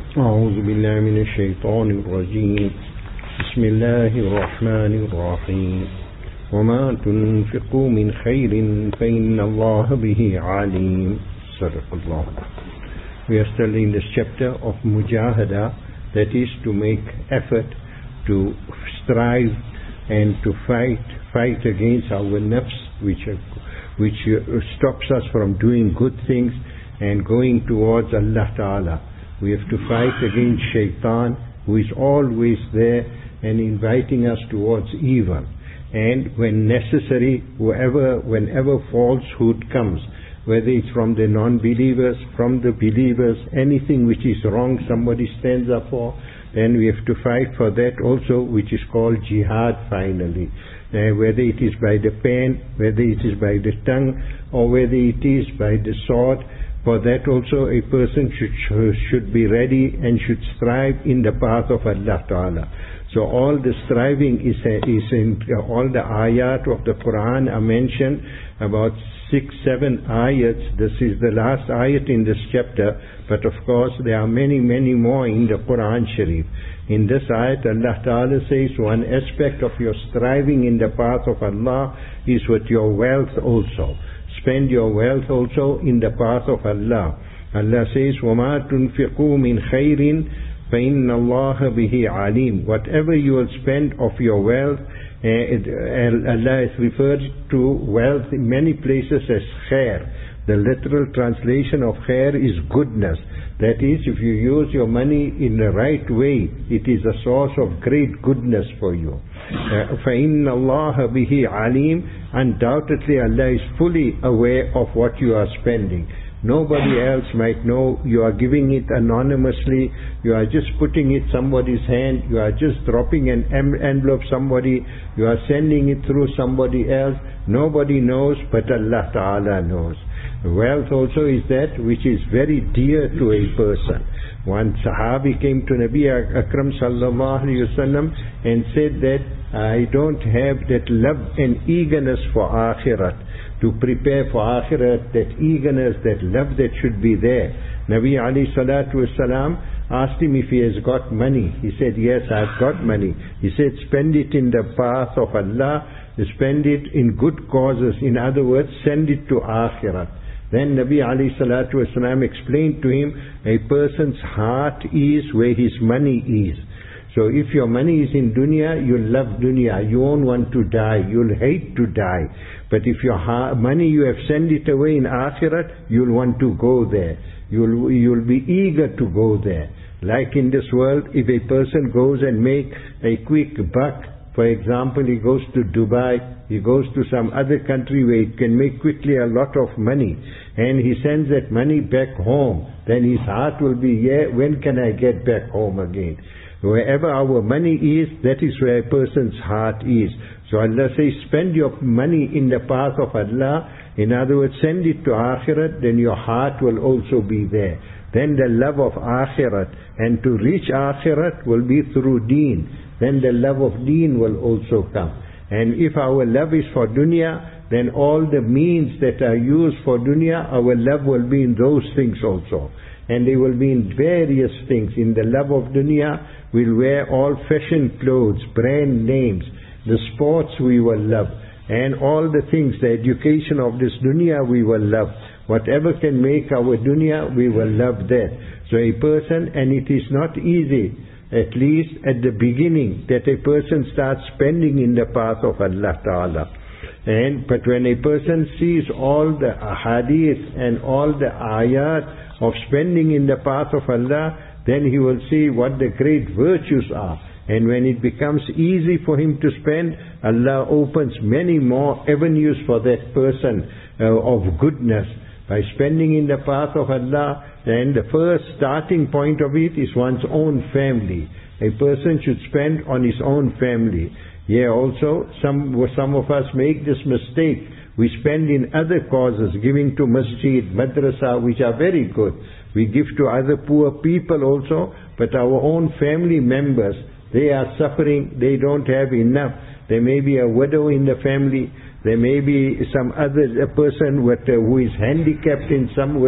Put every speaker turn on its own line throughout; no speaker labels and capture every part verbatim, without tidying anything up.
أعوذ بالله من الشيطان الرجيم بسم الله الرحمن الرحيم وما تنفقوا من خير فإن الله به عليم. صدق الله. We are still in this chapter of mujahada, that is to make effort, to strive and to fight fight against our nafs, which which stops us from doing good things and going towards Allah Ta'ala. We have to fight against shaitan, who is always there and inviting us towards evil. And when necessary, whoever, whenever falsehood comes, whether it's from the non-believers, from the believers, anything which is wrong somebody stands up for, then we have to fight for that also, which is called jihad finally. Uh, whether it is by the pen, whether it is by the tongue, or whether it is by the sword, for that also a person should should be ready and should strive in the path of Allah Ta'ala. So all the striving is, is in uh, all the ayat of the Quran are mentioned, about six, seven ayats. This is the last ayat in this chapter, but of course there are many, many more in the Quran Sharif. In this ayat, Allah Ta'ala says one aspect of your striving in the path of Allah is with your wealth also. Spend your wealth also in the path of Allah. Allah says, وَمَا تُنْفِقُوا مِنْ خَيْرٍ فَإِنَّ اللَّهَ بِهِ عَلِيمٌ. Whatever you will spend of your wealth, uh, Allah is referred to wealth in many places as khair. The literal translation of khair is goodness. That is, if you use your money in the right way, it is a source of great goodness for you. Uh, فَإِنَّ اللَّهَ بِهِ عَلِيمٌ. Undoubtedly Allah is fully aware of what you are spending. Nobody else might know. You are giving it anonymously. You are just putting it somebody's hand. You are just dropping an envelope somebody. You are sending it through somebody else. Nobody knows but Allah Ta'ala knows. Wealth also is that which is very dear to a person. One Sahabi came to Nabi Akram Sallallahu Alaihi Wasallam and said that I don't have that love and eagerness for Akhirat, to prepare for Akhirat, that eagerness, that love that should be there. Nabi Alayhi Salatu Wasalam asked him if he has got money. He said, yes, I've got money. He said, spend it in the path of Allah, spend it in good causes. In other words, send it to Akhirat. Then Nabi alayhi salatu wasalam explained to him, a person's heart is where his money is. So if your money is in dunya, you'll love dunya, you won't want to die, you'll hate to die. But if your money you have sent it away in akhirat, you'll want to go there. You'll, you'll be eager to go there. Like in this world, if a person goes and make a quick buck, for example, he goes to Dubai, he goes to some other country where he can make quickly a lot of money, and he sends that money back home, then his heart will be, yeah, when can I get back home again? Wherever our money is, that is where a person's heart is. So Allah says, spend your money in the path of Allah. In other words, send it to Akhirat, then your heart will also be there. Then the love of Akhirat, and to reach Akhirat will be through Deen. Then the love of Deen will also come. And if our love is for dunya, then all the means that are used for dunya, our love will be in those things also. And they will be in various things. In the love of dunya, we'll wear all fashion clothes, brand names. The sports we will love. And all the things, the education of this dunya we will love. Whatever can make our dunya, we will love that. So a person, and it is not easy, at least at the beginning, that a person starts spending in the path of Allah Ta'ala. And but when a person sees all the ahadith and all the ayat of spending in the path of Allah, then he will see what the great virtues are. And when it becomes easy for him to spend, Allah opens many more avenues for that person uh, of goodness. By spending in the path of Allah, then the first starting point of it is one's own family. A person should spend on his own family. Yeah, also, some, some of us make this mistake. We spend in other causes, giving to masjid, madrasa, which are very good. We give to other poor people also, but our own family members, they are suffering, they don't have enough. There may be a widow in the family, there may be some other a person with, uh, who is handicapped in some way,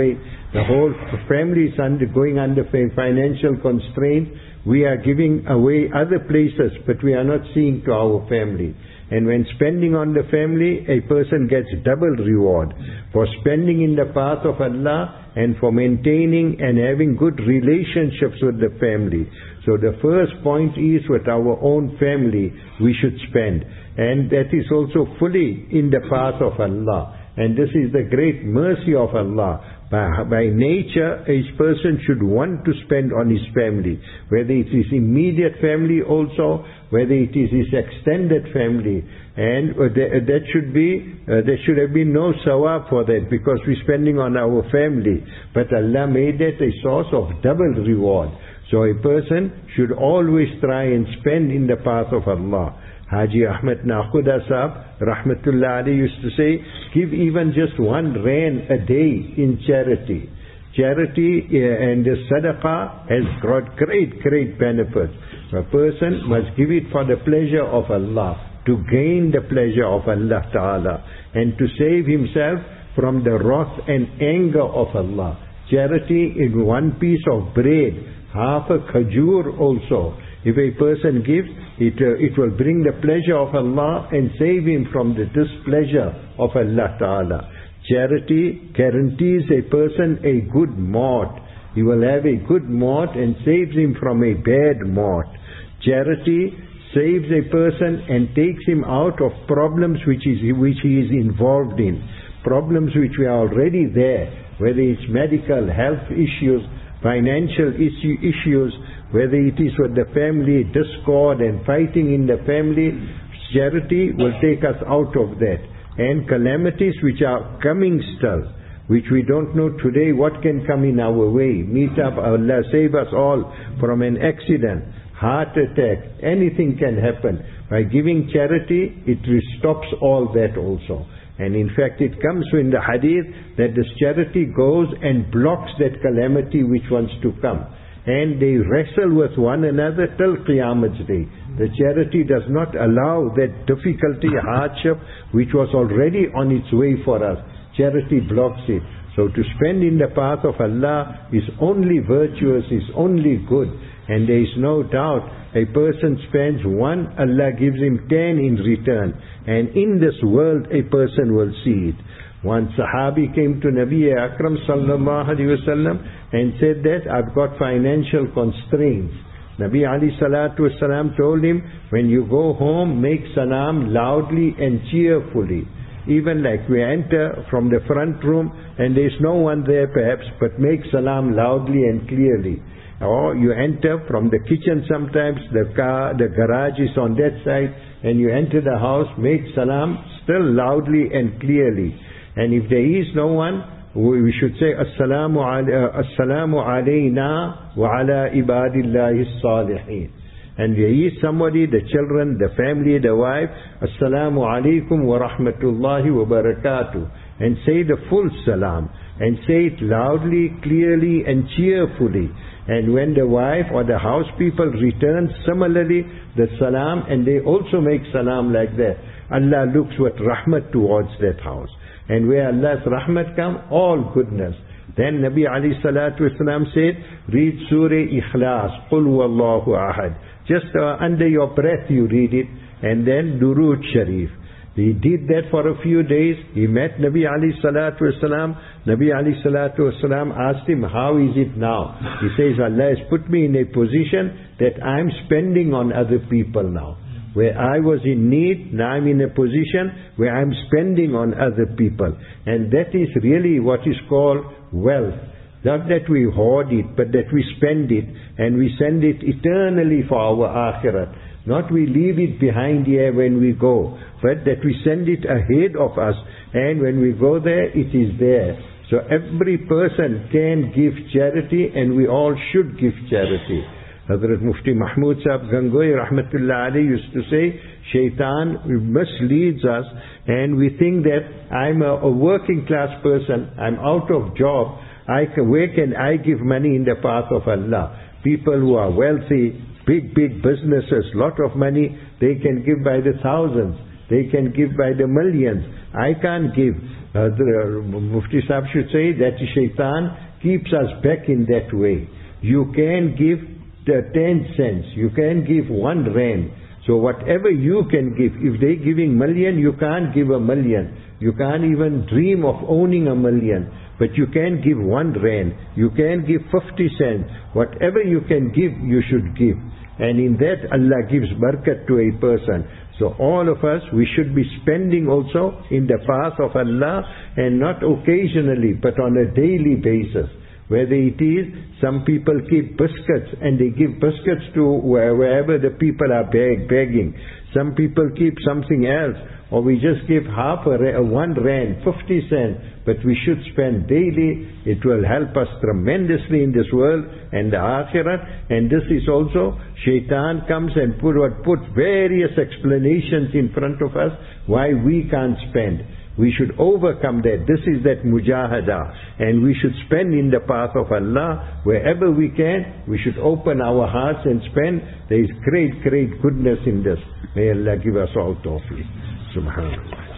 The whole family is under, going under financial constraints. We are giving away other places, but we are not seeing to our family. And when spending on the family, a person gets double reward for spending in the path of Allah and for maintaining and having good relationships with the family. So the first point is with our own family we should spend, and that is also fully in the path of Allah. And this is the great mercy of Allah. By, by nature, a person should want to spend on his family, whether it is immediate family also, whether it is his extended family, and that should be, uh, there should have been no sawab for that, because we're spending on our family. But Allah made that a source of double reward. So a person should always try and spend in the path of Allah. Haji Ahmed Nakhuda Sahab, Rahmatullah Ali, used to say, give even just one rand a day in charity. Charity uh, and the sadaqah has got great, great benefits. A person must give it for the pleasure of Allah, to gain the pleasure of Allah Ta'ala, and to save himself from the wrath and anger of Allah. Charity in one piece of bread, half a khajur also. If a person gives, it, uh, it will bring the pleasure of Allah and save him from the displeasure of Allah Ta'ala. Charity guarantees a person a good maut. He will have a good maut and saves him from a bad maut. Charity saves a person and takes him out of problems which, is, which he is involved in. Problems which were already there, whether it's medical, health issues, financial issue, issues, whether it is with the family, discord and fighting in the family. Charity will take us out of that. And calamities which are coming still, which we don't know today what can come in our way. Meet up, Allah save us all from an accident, heart attack, anything can happen. By giving charity, it stops all that also. And in fact it comes in the hadith that this charity goes and blocks that calamity which wants to come. And they wrestle with one another till Qiyamah's day. The charity does not allow that difficulty, hardship, which was already on its way for us. Charity blocks it. So to spend in the path of Allah is only virtuous, is only good. And there is no doubt, a person spends one, Allah gives him ten in return. And in this world a person will see it. One Sahabi came to Nabi Akram sallallahu alayhi wa sallam and said that I've got financial constraints. Nabi alayhi salatu wasalam told him, when you go home, make salam loudly and cheerfully. Even like we enter from the front room and there's no one there perhaps, but make salam loudly and clearly. Or you enter from the kitchen sometimes, the car, the garage is on that side, and you enter the house, make salam still loudly and clearly. And if there is no one, we should say Assalamu alayna wa ala ibadillahi salihin. And there is somebody, the children, the family, the wife, Assalamu alaikum wa rahmatullahi wa barakatuh. And say the full salam. And say it loudly, clearly and cheerfully. And when the wife or the house people return, similarly the salam, and they also make salam like that. Allah looks with rahmat towards that house. And where Allah's rahmat come, all goodness. Then Nabi alayhi salatu wasalam said, read Surah Ikhlas, Qul Wallahu Ahad. Just uh, under your breath you read it, and then Durood Sharif. He did that for a few days. He met Nabi alayhi salatu wasalam. Nabi alayhi salatu wasalam asked him, how is it now? He says, Allah has put me in a position that I'm spending on other people now. Where I was in need, now I'm in a position where I'm spending on other people. And that is really what is called wealth. Not that we hoard it, but that we spend it and we send it eternally for our akhirat. Not we leave it behind here when we go, but that we send it ahead of us, and when we go there, it is there. So every person can give charity, and we all should give charity. Hazrat Mufti Mahmud Sahib Gangohi Rahmatullah Ali used to say, Shaitan misleads us, and we think that I'm a, a working class person, I'm out of job, I can, where can I give money in the path of Allah? People who are wealthy, big, big businesses, lot of money, they can give by the thousands, they can give by the millions. I can't give. Uh, the, uh, Mufti Sahib should say that Shaitan keeps us back in that way. You can give the ten cents, you can give one rand. So whatever you can give, if they're giving million, you can't give a million. You can't even dream of owning a million. But you can give one rand, you can give fifty cents. Whatever you can give, you should give. And in that Allah gives barakat to a person. So all of us, we should be spending also in the path of Allah, and not occasionally, but on a daily basis. Whether it is, some people keep biscuits and they give biscuits to wherever the people are beg, begging. Some people keep something else. Or we just give half a, a one rand, fifty cents. But we should spend daily. It will help us tremendously in this world and the akhirat. And this is also, shaitan comes and put, put various explanations in front of us why we can't spend. We should overcome that. This is that mujahada. And we should spend in the path of Allah. Wherever we can, we should open our hearts and spend. There is great, great goodness in this. May Allah give us all tawfiq. Subhanallah.